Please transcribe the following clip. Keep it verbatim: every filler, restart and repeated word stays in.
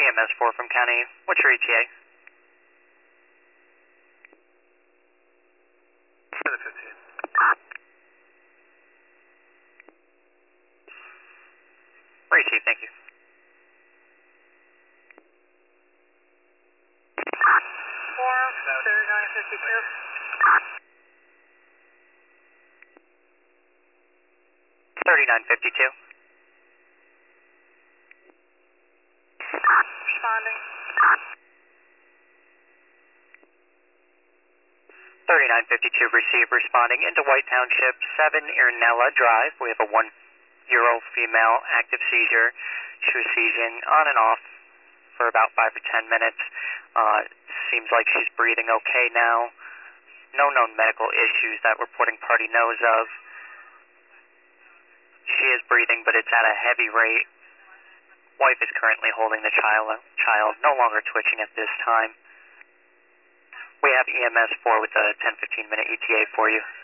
E M S four from County. What's your E T A? seven fifteen. Receive, thank you. four thirty-nine fifty-two. thirty-nine fifty-two. Responding. thirty-nine fifty-two, receive, responding into White Township, seven Irnella Drive. We have a one-year-old female, active seizure. She was seizing on and off for about five or ten minutes. Uh, seems like she's breathing okay now. No known medical issues that reporting party knows of. She is breathing, but it's at a heavy rate. Wife is currently holding the child, child no longer twitching at this time. We have E M S four with a ten fifteen minute E T A for you.